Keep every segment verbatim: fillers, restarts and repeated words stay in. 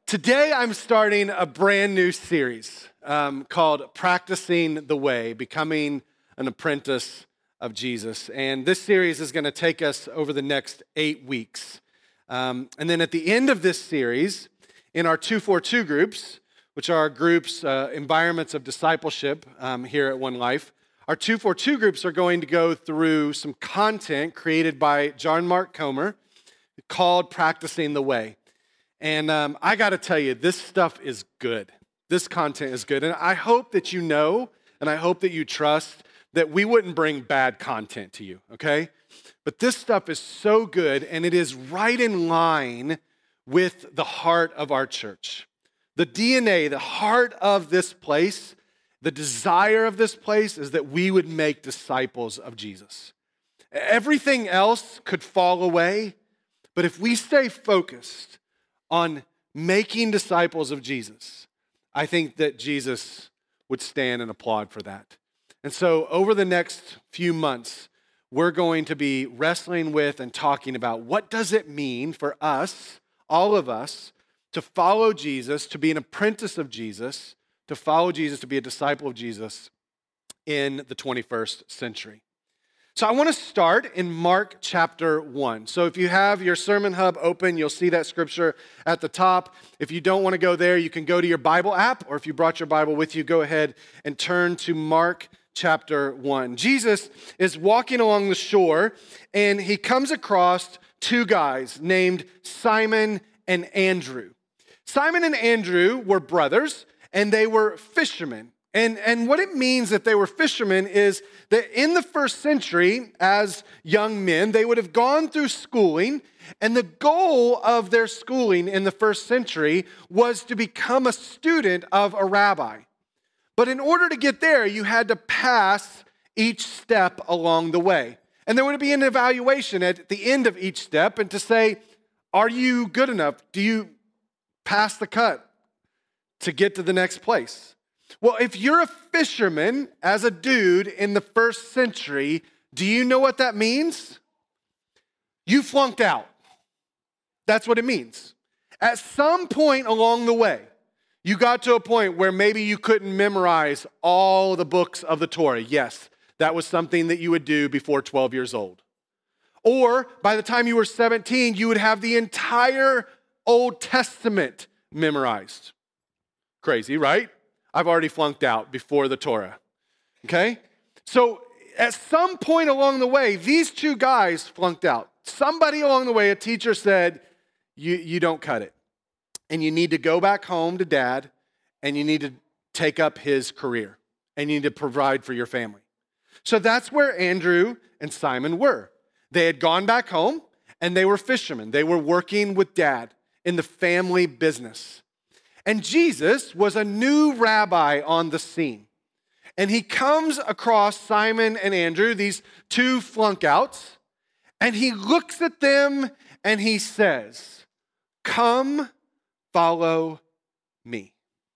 Today, I'm starting a brand new series um, called Practicing the Way, Becoming an Apprentice of Jesus. And this series is going to take us over the next eight weeks. Um, and then at the end of this series, in our two forty-two groups, which are our groups, uh, environments of discipleship um, here at One Life, our two forty-two groups are going to go through some content created by John Mark Comer called Practicing the Way. And um, I got to tell you, this stuff is good. This content is good. And I hope that you know, and I hope that you trust that we wouldn't bring bad content to you, okay? But this stuff is so good, and it is right in line with the heart of our church. The D N A, the heart of this place, the desire of this place is that we would make disciples of Jesus. Everything else could fall away, but if we stay focused on making disciples of Jesus, I think that Jesus would stand and applaud for that. And so over the next few months, we're going to be wrestling with and talking about what does it mean for us, all of us, to follow Jesus, to be an apprentice of Jesus, to follow Jesus, to be a disciple of Jesus in the twenty-first century. So I want to start in Mark chapter one. So if you have your Sermon Hub open, you'll see that scripture at the top. If you don't want to go there, you can go to your Bible app, or if you brought your Bible with you, go ahead and turn to Mark chapter one. Jesus is walking along the shore, and he comes across two guys named Simon and Andrew. Simon and Andrew were brothers, and they were fishermen. And, and what it means that they were fishermen is that in the first century, as young men, they would have gone through schooling, and the goal of their schooling in the first century was to become a student of a rabbi. But in order to get there, you had to pass each step along the way. And there would be an evaluation at the end of each step, and to say, are you good enough? Do you pass the cut to get to the next place? Well, if you're a fisherman as a dude in the first century, do you know what that means? You flunked out. That's what it means. At some point along the way, you got to a point where maybe you couldn't memorize all the books of the Torah. Yes, that was something that you would do before twelve years old. Or by the time you were seventeen, you would have the entire Old Testament memorized. Crazy, right? I've already flunked out before the Torah, okay? So at some point along the way, these two guys flunked out. Somebody along the way, a teacher said, you, you don't cut it. And you need to go back home to dad, and you need to take up his career, and you need to provide for your family. So that's where Andrew and Simon were. They had gone back home, and they were fishermen. They were working with dad in the family business. And Jesus was a new rabbi on the scene. And he comes across Simon and Andrew, these two flunkouts, and he looks at them and he says, "Come, follow me."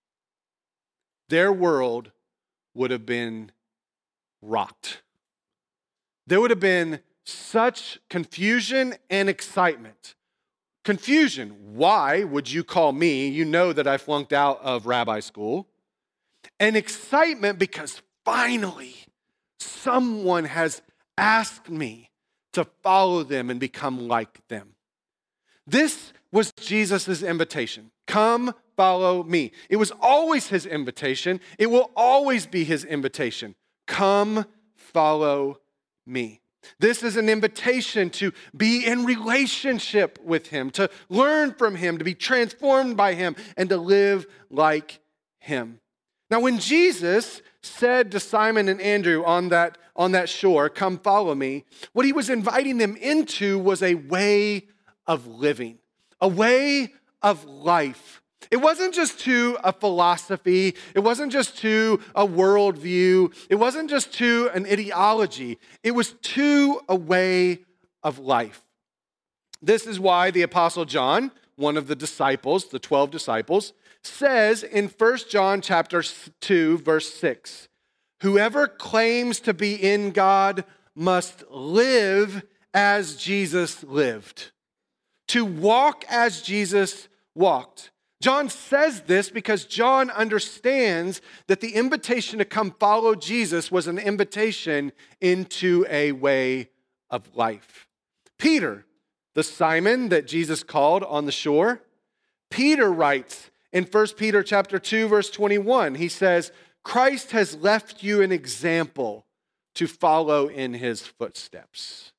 Their world would have been rocked. There would have been such confusion and excitement. Confusion. Why would you call me? You know that I flunked out of rabbi school. And excitement because finally someone has asked me to follow them and become like them. This was Jesus' invitation. Come, follow me. It was always his invitation. It will always be his invitation. Come, follow me. This is an invitation to be in relationship with him, to learn from him, to be transformed by him, and to live like him. Now, when Jesus said to Simon and Andrew on that, on that shore, "Come follow me," what he was inviting them into was a way of living, a way of life. It wasn't just to a philosophy. It wasn't just to a worldview. It wasn't just to an ideology. It was to a way of life. This is why the Apostle John, one of the disciples, the twelve disciples, says in First John chapter two, verse six, "Whoever claims to be in God must live as Jesus lived." To walk as Jesus walked. John says this because John understands that the invitation to come follow Jesus was an invitation into a way of life. Peter, the Simon that Jesus called on the shore, Peter writes in First Peter chapter two, verse twenty-one, he says, Christ has left you an example to follow in his footsteps.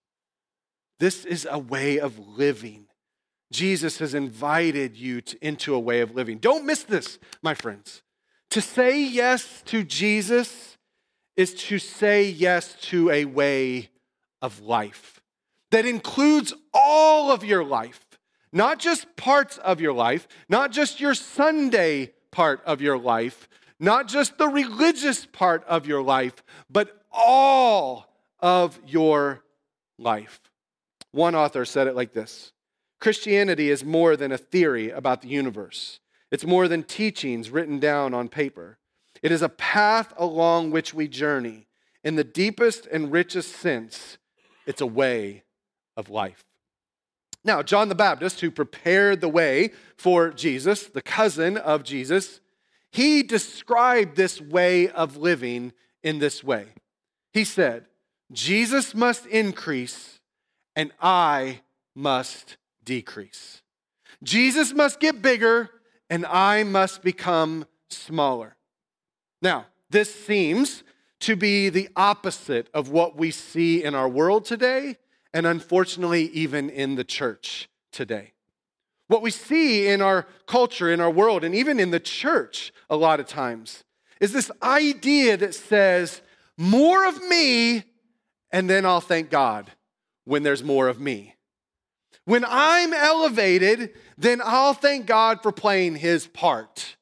This is a way of living. Jesus has invited you to, into a way of living. Don't miss this, my friends. To say yes to Jesus is to say yes to a way of life that includes all of your life, not just parts of your life, not just your Sunday part of your life, not just the religious part of your life, but all of your life. One author said it like this: Christianity is more than a theory about the universe. It's more than teachings written down on paper. It is a path along which we journey. In the deepest and richest sense, it's a way of life. Now, John the Baptist, who prepared the way for Jesus, the cousin of Jesus, he described this way of living in this way. He said, Jesus must increase and I must decrease. Jesus must get bigger and I must become smaller. Now, this seems to be the opposite of what we see in our world today, and unfortunately, even in the church today. What we see in our culture, in our world, and even in the church a lot of times is this idea that says, more of me, and then I'll thank God when there's more of me. When I'm elevated, then I'll thank God for playing his part.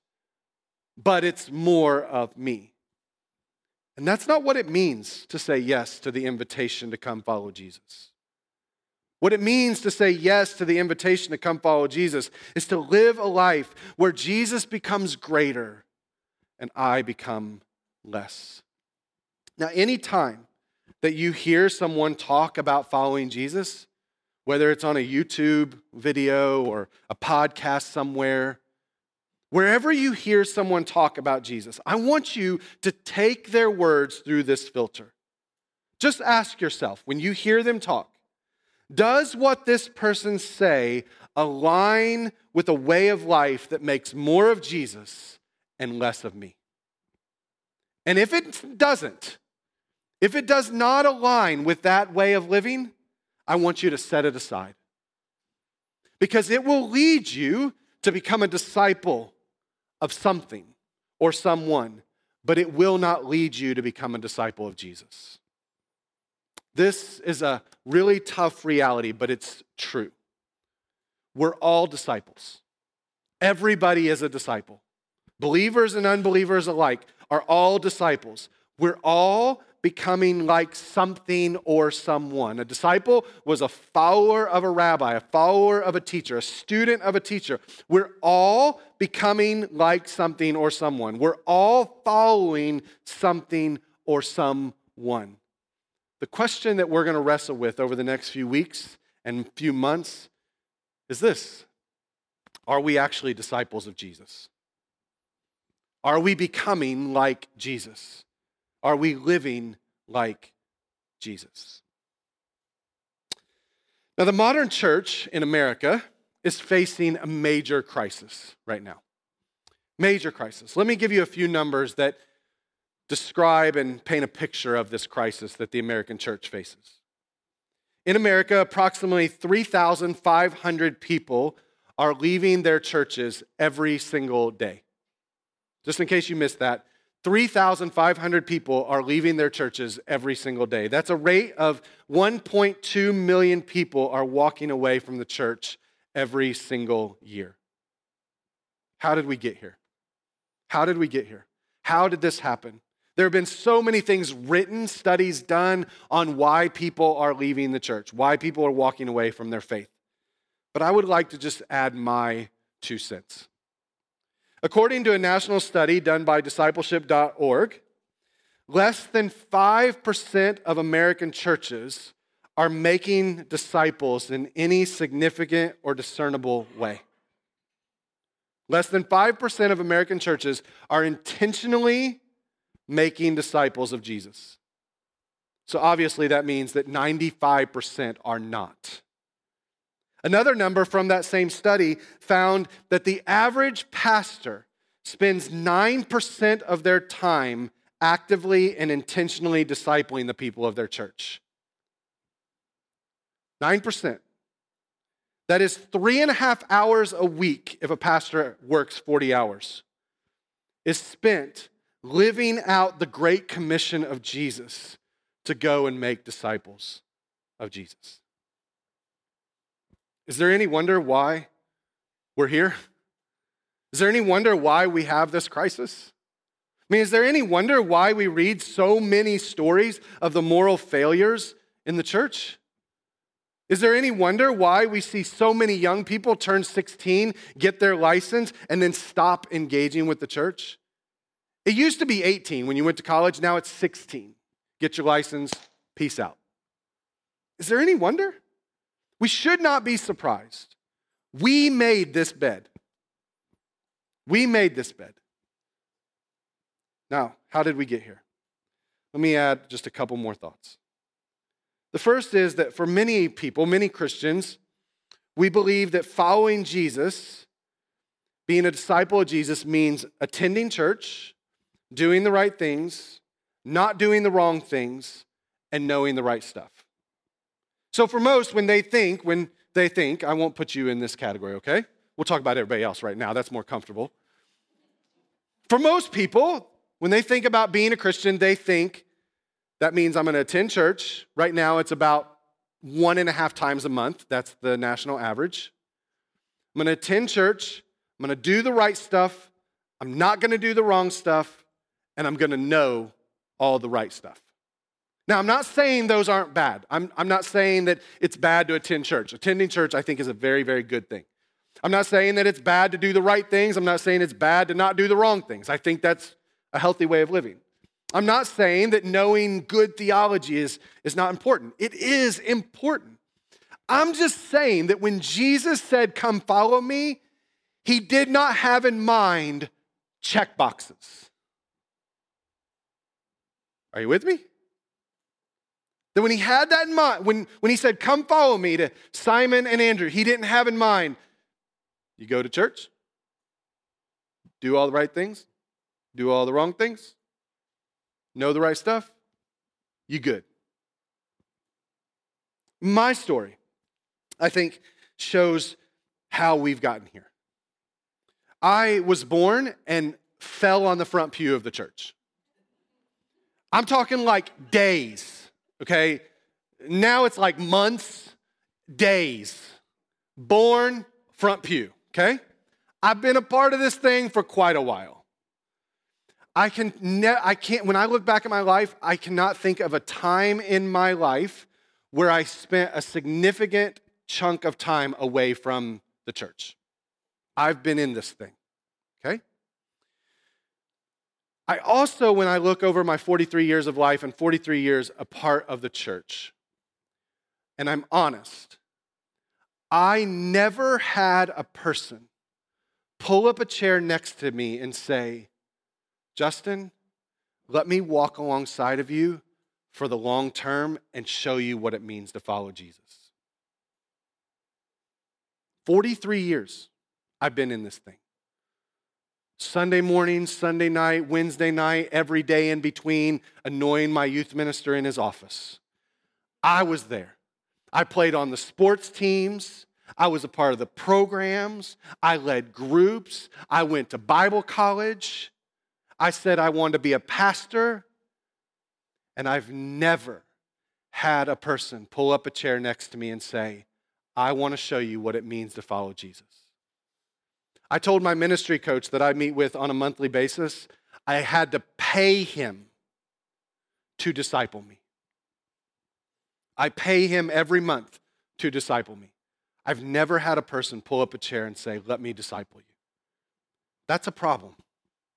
But it's more of me. And that's not what it means to say yes to the invitation to come follow Jesus. What it means to say yes to the invitation to come follow Jesus is to live a life where Jesus becomes greater and I become less. Now, any time that you hear someone talk about following Jesus, whether it's on a YouTube video or a podcast somewhere, wherever you hear someone talk about Jesus, I want you to take their words through this filter. Just ask yourself, when you hear them talk, does what this person say align with a way of life that makes more of Jesus and less of me? And if it doesn't, if it does not align with that way of living, I want you to set it aside. Because it will lead you to become a disciple of something or someone, but it will not lead you to become a disciple of Jesus. This is a really tough reality, but it's true. We're all disciples. Everybody is a disciple. Believers and unbelievers alike are all disciples. We're all becoming like something or someone. A disciple was a follower of a rabbi, a follower of a teacher, a student of a teacher. We're all becoming like something or someone. We're all following something or someone. The question that we're going to wrestle with over the next few weeks and few months is this: are we actually disciples of Jesus? Are we becoming like Jesus? Are we living like Jesus? Now, the modern church in America is facing a major crisis right now. Major crisis. Let me give you a few numbers that describe and paint a picture of this crisis that the American church faces. In America, approximately three thousand five hundred people are leaving their churches every single day. Just in case you missed that, three thousand five hundred people are leaving their churches every single day. That's a rate of one point two million people are walking away from the church every single year. How did we get here? How did we get here? How did this happen? There have been so many things written, studies done on why people are leaving the church, why people are walking away from their faith. But I would like to just add my two cents. According to a national study done by discipleship dot org, less than five percent of American churches are making disciples in any significant or discernible way. Less than five percent of American churches are intentionally making disciples of Jesus. So obviously that means that ninety-five percent are not. Another number from that same study found that the average pastor spends nine percent of their time actively and intentionally discipling the people of their church. nine percent. That is three and a half hours a week if a pastor works forty hours, is spent living out the great commission of Jesus to go and make disciples of Jesus. Is there any wonder why we're here? Is there any wonder why we have this crisis? I mean, is there any wonder why we read so many stories of the moral failures in the church? Is there any wonder why we see so many young people turn sixteen, get their license, and then stop engaging with the church? It used to be eighteen when you went to college. Now it's sixteen. Get your license, peace out. Is there any wonder? We should not be surprised. We made this bed. We made this bed. Now, how did we get here? Let me add just a couple more thoughts. The first is that for many people, many Christians, we believe that following Jesus, being a disciple of Jesus, means attending church, doing the right things, not doing the wrong things, and knowing the right stuff. So for most, when they think, when they think, I won't put you in this category, okay? We'll talk about everybody else right now. That's more comfortable. For most people, when they think about being a Christian, they think that means I'm going to attend church. Right now, it's about one and a half times a month. That's the national average. I'm going to attend church. I'm going to do the right stuff. I'm not going to do the wrong stuff. And I'm going to know all the right stuff. Now, I'm not saying those aren't bad. I'm, I'm not saying that it's bad to attend church. Attending church, I think, is a very, very good thing. I'm not saying that it's bad to do the right things. I'm not saying it's bad to not do the wrong things. I think that's a healthy way of living. I'm not saying that knowing good theology is, is not important. It is important. I'm just saying that when Jesus said, "Come follow me," he did not have in mind check boxes. Are you with me? That when he had that in mind, when, when he said, "Come follow me," to Simon and Andrew, he didn't have in mind, you go to church, do all the right things, do all the wrong things, know the right stuff, you good. My story, I think, shows how we've gotten here. I was born and fell on the front pew of the church. I'm talking like days. Okay, now it's like months, days. Born, front pew, okay? I've been a part of this thing for quite a while. I can ne- I can't, when I look back at my life, I cannot think of a time in my life where I spent a significant chunk of time away from the church. I've been in this thing, okay? I also, when I look over my forty-three years of life and forty-three years a part of the church, and I'm honest, I never had a person pull up a chair next to me and say, "Justin, let me walk alongside of you for the long term and show you what it means to follow Jesus." forty-three years I've been in this thing. Sunday morning, Sunday night, Wednesday night, every day in between, annoying my youth minister in his office. I was there. I played on the sports teams. I was a part of the programs. I led groups. I went to Bible college. I said I wanted to be a pastor. And I've never had a person pull up a chair next to me and say, "I want to show you what it means to follow Jesus." I told my ministry coach that I meet with on a monthly basis, I had to pay him to disciple me. I pay him every month to disciple me. I've never had a person pull up a chair and say, "Let me disciple you." That's a problem.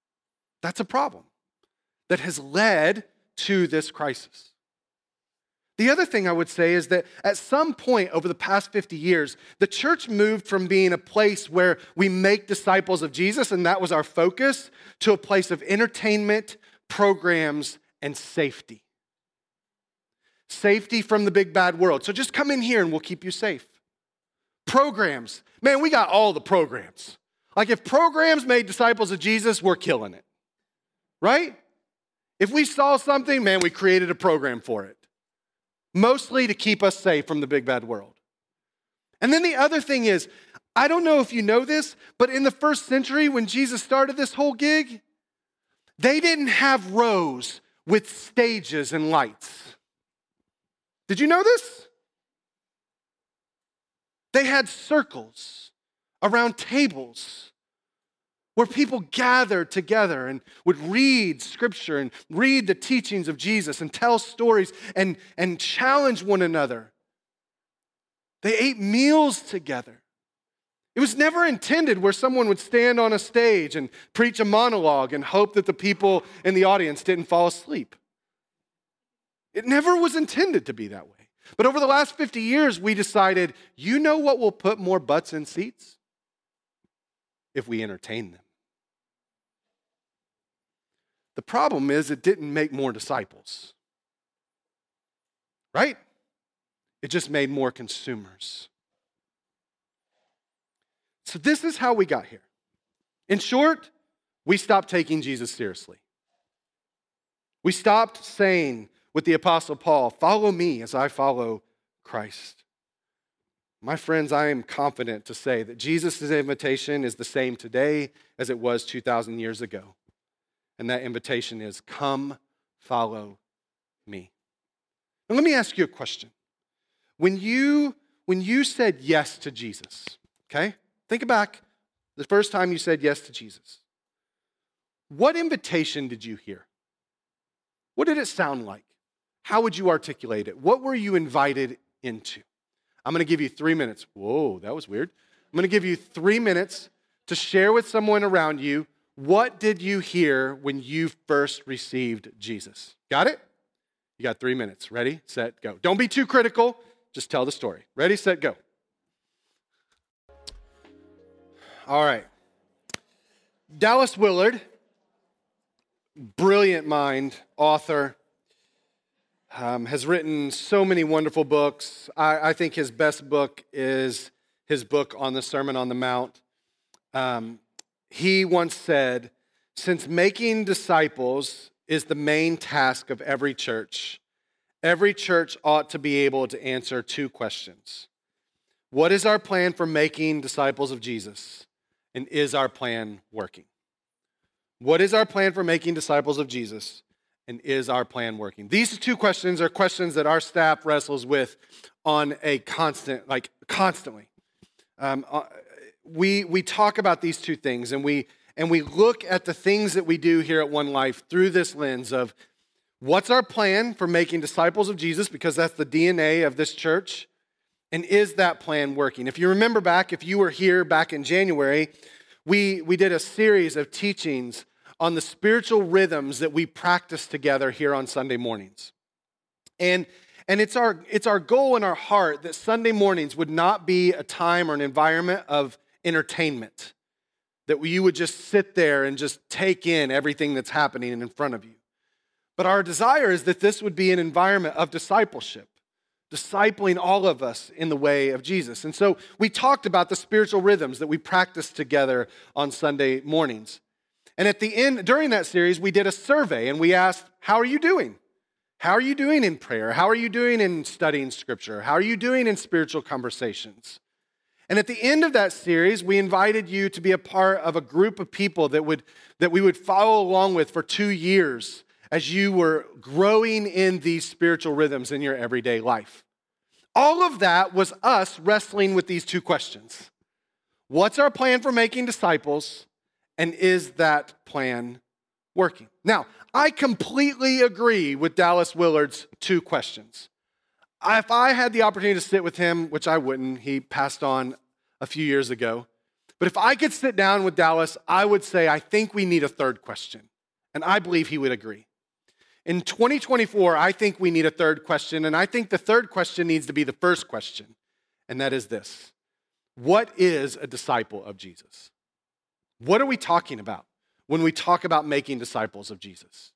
That's a problem that has led to this crisis. The other thing I would say is that at some point over the past fifty years, the church moved from being a place where we make disciples of Jesus, and that was our focus, to a place of entertainment, programs, and safety. Safety from the big bad world. So just come in here and we'll keep you safe. Programs. Man, we got all the programs. Like if programs made disciples of Jesus, we're killing it. Right? If we saw something, man, we created a program for it. Mostly to keep us safe from the big bad world. And then the other thing is, I don't know if you know this, but in the first century when Jesus started this whole gig, they didn't have rows with stages and lights. Did you know this? They had circles around tables where people gathered together and would read scripture and read the teachings of Jesus and tell stories and, and challenge one another. They ate meals together. It was never intended where someone would stand on a stage and preach a monologue and hope that the people in the audience didn't fall asleep. It never was intended to be that way. But over the last fifty years, we decided, you know what will put more butts in seats? If we entertain them. The problem is it didn't make more disciples. Right? It just made more consumers. So this is how we got here. In short, we stopped taking Jesus seriously. We stopped saying with the Apostle Paul, follow me as I follow Christ. My friends, I am confident to say that Jesus' invitation is the same today as it was two thousand years ago. And that invitation is, come follow me. Now let me ask you a question. When you, when you said yes to Jesus, okay? Think back the first time you said yes to Jesus. What invitation did you hear? What did it sound like? How would you articulate it? What were you invited into? I'm going to give you three minutes. Whoa, that was weird. I'm going to give you three minutes to share with someone around you, what did you hear when you first received Jesus? Got it? You got three minutes. Ready, set, go. Don't be too critical. Just tell the story. Ready, set, go. All right. Dallas Willard, brilliant mind, author, um, has written so many wonderful books. I, I think his best book is his book on the Sermon on the Mount. Um, he once said, since making disciples is the main task of every church, every church ought to be able to answer two questions. What is our plan for making disciples of Jesus? And is our plan working? What is our plan for making disciples of Jesus? And is our plan working? These two questions are questions that our staff wrestles with on a constant, like constantly. Um, uh, we we talk about these two things, and we and we look at the things that we do here at One Life through this lens of what's our plan for making disciples of Jesus, because that's the D N A of this church. And is that plan working? If you remember back, if you were here back in January, we, we did a series of teachings on the spiritual rhythms that we practice together here on Sunday mornings. And, and it's our, it's our goal in our heart that Sunday mornings would not be a time or an environment of entertainment, that you would just sit there and just take in everything that's happening in front of you. But our desire is that this would be an environment of discipleship, discipling all of us in the way of Jesus. And so we talked about the spiritual rhythms that we practice together on Sunday mornings. And at the end, during that series, we did a survey and we asked, how are you doing? How are you doing in prayer? How are you doing in studying scripture? How are you doing in spiritual conversations? And at the end of that series, we invited you to be a part of a group of people that would that we would follow along with for two years as you were growing in these spiritual rhythms in your everyday life. All of that was us wrestling with these two questions. What's our plan for making disciples, and is that plan working? Now, I completely agree with Dallas Willard's two questions. If I had the opportunity to sit with him, which I wouldn't, he passed on a few years ago, but if I could sit down with Dallas, I would say, I think we need a third question, and I believe he would agree. In twenty twenty-four, I think we need a third question, and I think the third question needs to be the first question, and that is this. What is a disciple of Jesus? What are we talking about when we talk about making disciples of Jesus?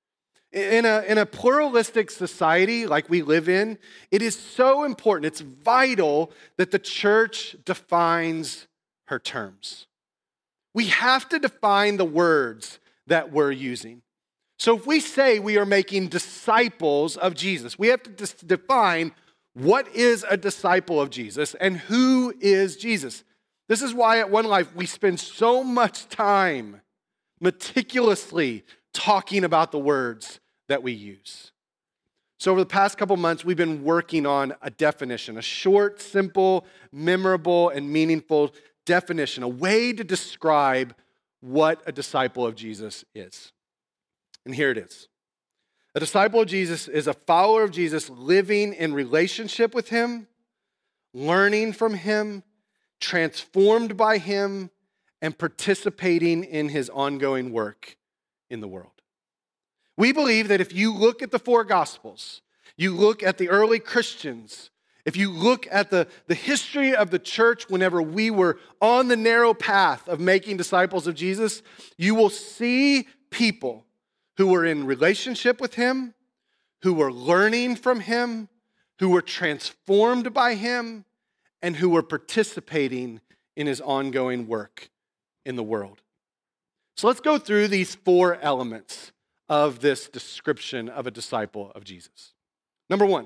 In a, in a pluralistic society like we live in, it is so important, it's vital that the church defines her terms. We have to define the words that we're using. So if we say we are making disciples of Jesus, we have to dis- define what is a disciple of Jesus and who is Jesus. This is why at One Life we spend so much time meticulously talking about the words that we use. So over the past couple months, we've been working on a definition, a short, simple, memorable, and meaningful definition, a way to describe what a disciple of Jesus is. And here it is. A disciple of Jesus is a follower of Jesus living in relationship with him, learning from him, transformed by him, and participating in his ongoing work in the world. We believe that if you look at the four Gospels, you look at the early Christians, if you look at the, the history of the church whenever we were on the narrow path of making disciples of Jesus, you will see people who were in relationship with him, who were learning from him, who were transformed by him, and who were participating in his ongoing work in the world. So let's go through these four elements of this description of a disciple of Jesus. Number one,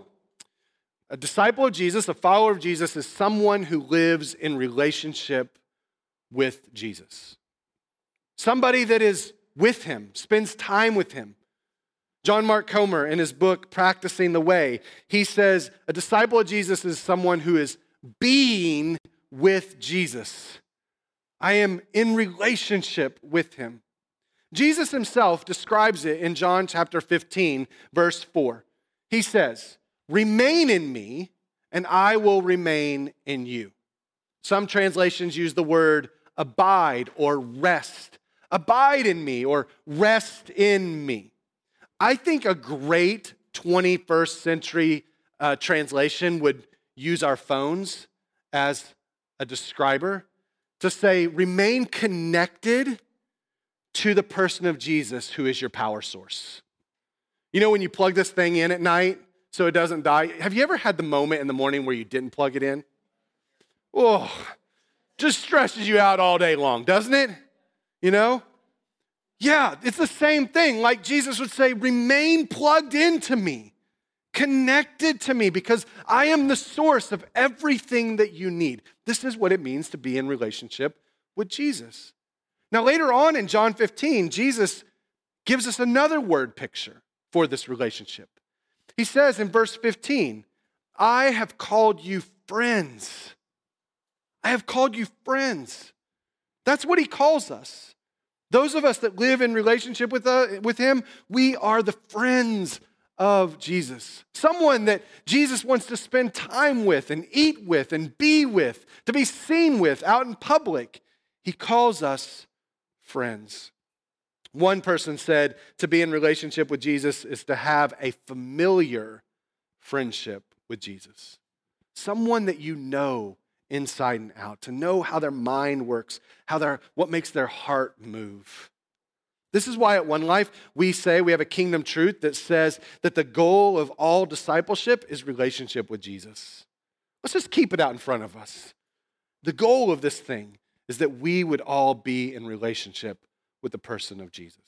a disciple of Jesus, a follower of Jesus, is someone who lives in relationship with Jesus. Somebody that is with him, spends time with him. John Mark Comer, in his book, Practicing the Way, he says, a disciple of Jesus is someone who is being with Jesus. I am in relationship with him. Jesus himself describes it in John chapter fifteen, verse four. He says, remain in me, and I will remain in you. Some translations use the word abide or rest. Abide in me or rest in me. I think a great twenty-first century uh, translation would use our phones as a describer to say, remain connected to the person of Jesus who is your power source. You know when you plug this thing in at night so it doesn't die? Have you ever had the moment in the morning where you didn't plug it in? Oh, just stresses you out all day long, doesn't it? You know? Yeah, it's the same thing. Like Jesus would say, remain plugged into me, connected to me, because I am the source of everything that you need. This is what it means to be in relationship with Jesus. Now, later on in John fifteen, Jesus gives us another word picture for this relationship. He says in verse fifteen, I have called you friends. I have called you friends. That's what he calls us. Those of us that live in relationship with, uh, with him, we are the friends of Jesus. Someone that Jesus wants to spend time with and eat with and be with, to be seen with out in public. He calls us friends. One person said to be in relationship with Jesus is to have a familiar friendship with Jesus. Someone that you know inside and out, to know how their mind works, how their what makes their heart move. This is why at One Life we say we have a kingdom truth that says that the goal of all discipleship is relationship with Jesus. Let's just keep it out in front of us. The goal of this thing is that we would all be in relationship with the person of Jesus.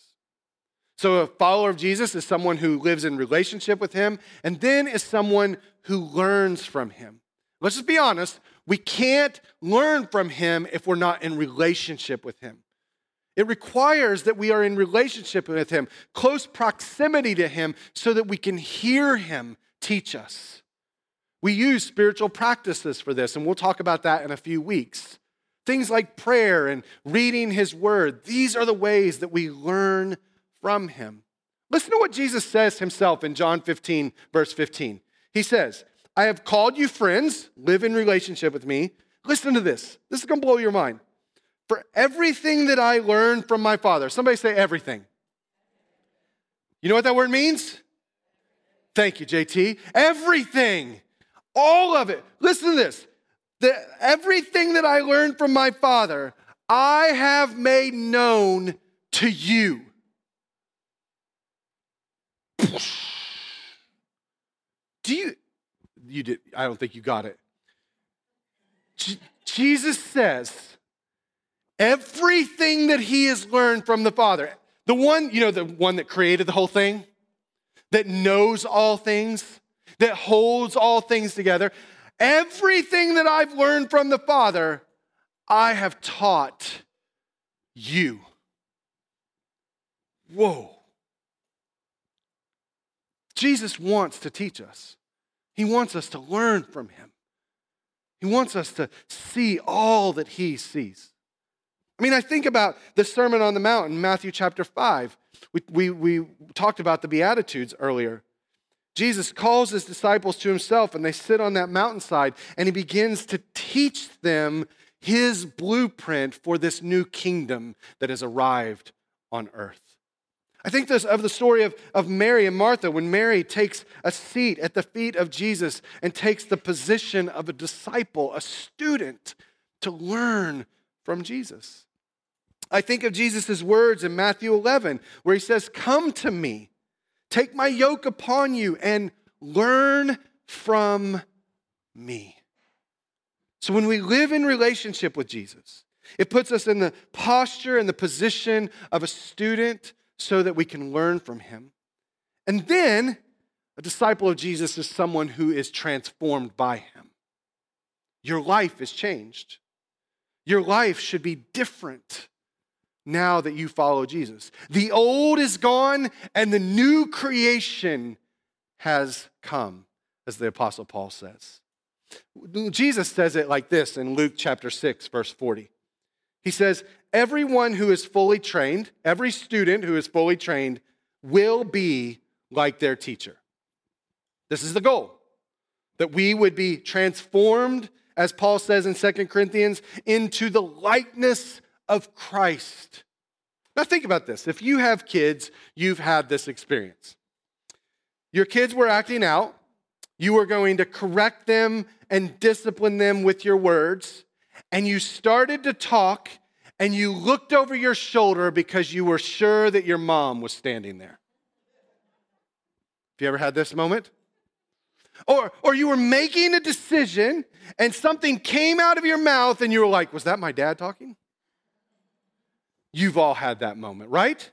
So a follower of Jesus is someone who lives in relationship with him, and then is someone who learns from him. Let's just be honest, we can't learn from him if we're not in relationship with him. It requires that we are in relationship with him, close proximity to him, so that we can hear him teach us. We use spiritual practices for this, and we'll talk about that in a few weeks. Things like prayer and reading his word. These are the ways that we learn from him. Listen to what Jesus says himself in John fifteen, verse fifteen. He says, I have called you friends, live in relationship with me. Listen to this. This is going to blow your mind. For everything that I learned from my Father. Somebody say everything. You know what that word means? Thank you, J T. Everything. All of it. Listen to this. The, everything that I learned from my Father, I have made known to you. Do you, you did, I don't think you got it. J- Jesus says, everything that he has learned from the Father, the one, you know, the one that created the whole thing, that knows all things, that holds all things together, everything that I've learned from the Father, I have taught you. Whoa. Jesus wants to teach us. He wants us to learn from him. He wants us to see all that he sees. I mean, I think about the Sermon on the Mount in Matthew chapter five. We, we, we talked about the Beatitudes earlier. Jesus calls his disciples to himself, and they sit on that mountainside, and he begins to teach them his blueprint for this new kingdom that has arrived on earth. I think this of the story of, of Mary and Martha, when Mary takes a seat at the feet of Jesus and takes the position of a disciple, a student, to learn from Jesus. I think of Jesus' words in Matthew eleven, where he says, "Come to me, take my yoke upon you, and learn from me." So when we live in relationship with Jesus, it puts us in the posture and the position of a student so that we can learn from him. And then a disciple of Jesus is someone who is transformed by him. Your life is changed. Your life should be different now that you follow Jesus. The old is gone and the new creation has come, as the Apostle Paul says. Jesus says it like this in Luke chapter six, verse forty. He says, everyone who is fully trained, every student who is fully trained will be like their teacher. This is the goal, that we would be transformed, as Paul says in Second Corinthians, into the likeness of Christ. Now think about this. If you have kids, you've had this experience. Your kids were acting out. You were going to correct them and discipline them with your words. And you started to talk and you looked over your shoulder because you were sure that your mom was standing there. Have you ever had this moment? Or, or you were making a decision and something came out of your mouth and you were like, was that my dad talking? You've all had that moment, right?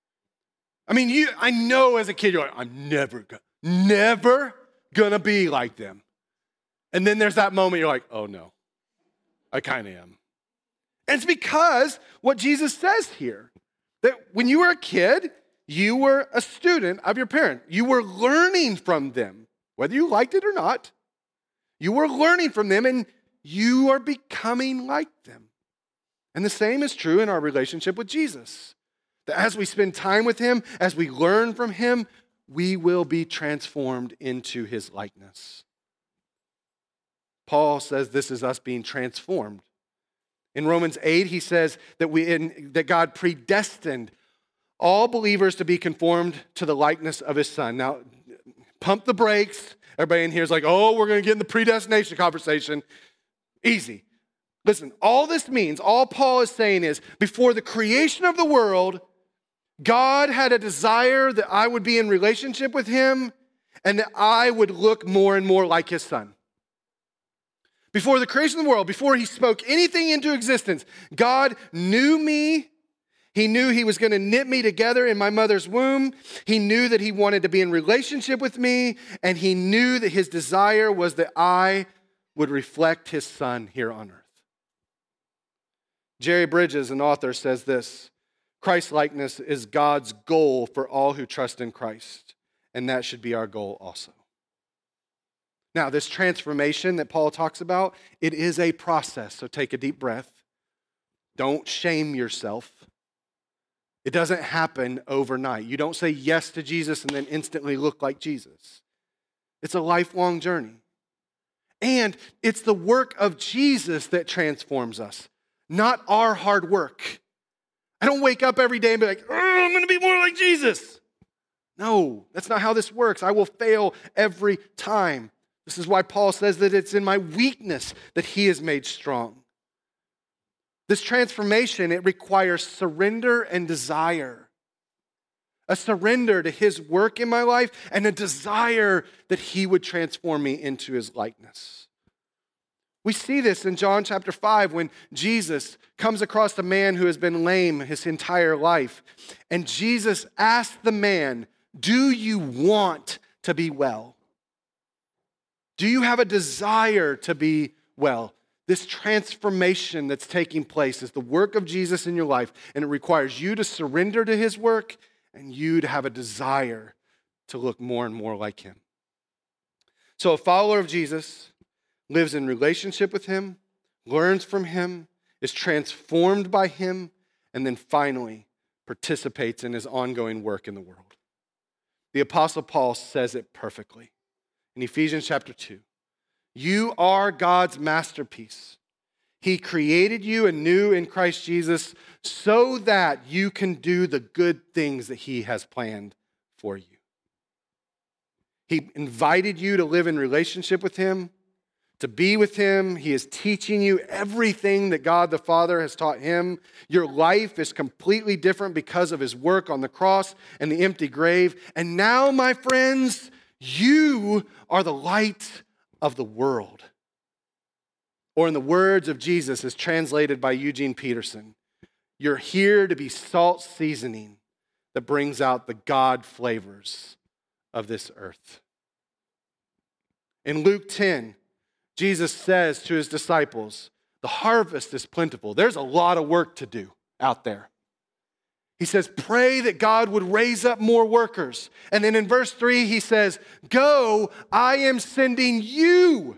I mean, you. I know as a kid, you're like, I'm never, never gonna be like them. And then there's that moment you're like, oh no, I kind of am. And it's because what Jesus says here, that when you were a kid, you were a student of your parent. You were learning from them, whether you liked it or not. You were learning from them and you are becoming like them. And the same is true in our relationship with Jesus. That as we spend time with him, as we learn from him, we will be transformed into his likeness. Paul says this is us being transformed. In Romans eight, he says that we in, that God predestined all believers to be conformed to the likeness of his son. Now, pump the brakes. Everybody in here is like, oh, we're going to get in the predestination conversation. Easy. Listen, all this means, all Paul is saying is, before the creation of the world, God had a desire that I would be in relationship with him and that I would look more and more like his son. Before the creation of the world, before he spoke anything into existence, God knew me. He knew he was going to knit me together in my mother's womb. He knew that he wanted to be in relationship with me, and he knew that his desire was that I would reflect his son here on earth. Jerry Bridges, an author, says this: Christ-likeness is God's goal for all who trust in Christ, and that should be our goal also. Now, this transformation that Paul talks about, it is a process, so take a deep breath. Don't shame yourself. It doesn't happen overnight. You don't say yes to Jesus and then instantly look like Jesus. It's a lifelong journey. And it's the work of Jesus that transforms us, not our hard work. I don't wake up every day and be like, oh, I'm going to be more like Jesus. No, that's not how this works. I will fail every time. This is why Paul says that it's in my weakness that he is made strong. This transformation, it requires surrender and desire. A surrender to his work in my life and a desire that he would transform me into his likeness. We see this in John chapter five when Jesus comes across a man who has been lame his entire life. And Jesus asked the man, "Do you want to be well? Do you have a desire to be well?" This transformation that's taking place is the work of Jesus in your life, and it requires you to surrender to his work and you to have a desire to look more and more like him. So a follower of Jesus lives in relationship with him, learns from him, is transformed by him, and then finally participates in his ongoing work in the world. The Apostle Paul says it perfectly in Ephesians chapter two. You are God's masterpiece. He created you anew in Christ Jesus so that you can do the good things that he has planned for you. He invited you to live in relationship with him, to be with him. He is teaching you everything that God the Father has taught him. Your life is completely different because of his work on the cross and the empty grave. And now, my friends, you are the light of the world. Or in the words of Jesus, as translated by Eugene Peterson, you're here to be salt seasoning that brings out the God flavors of this earth. In Luke ten, Jesus says to his disciples, the harvest is plentiful. There's a lot of work to do out there. He says, pray that God would raise up more workers. And then in verse three, he says, go, I am sending you.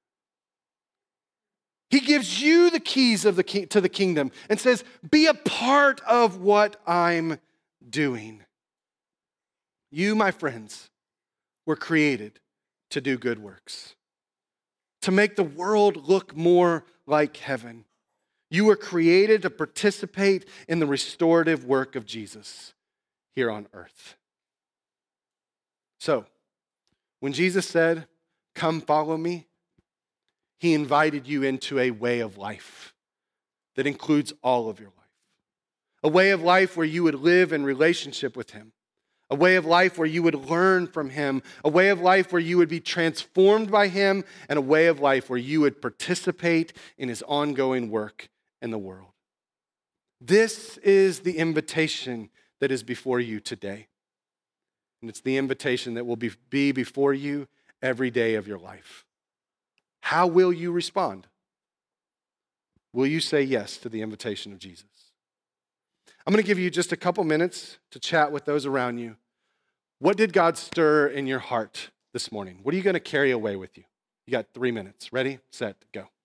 He gives you the keys of the ki- to the kingdom and says, be a part of what I'm doing. You, my friends, were created to do good works, to make the world look more like heaven. You were created to participate in the restorative work of Jesus here on earth. So, when Jesus said, come follow me, he invited you into a way of life that includes all of your life. A way of life where you would live in relationship with him. A way of life where you would learn from him. A way of life where you would be transformed by him. And a way of life where you would participate in his ongoing work in the world. This is the invitation that is before you today. And it's the invitation that will be, be before you every day of your life. How will you respond? Will you say yes to the invitation of Jesus? I'm going to give you just a couple minutes to chat with those around you. What did God stir in your heart this morning? What are you going to carry away with you? You got three minutes. Ready, set, go.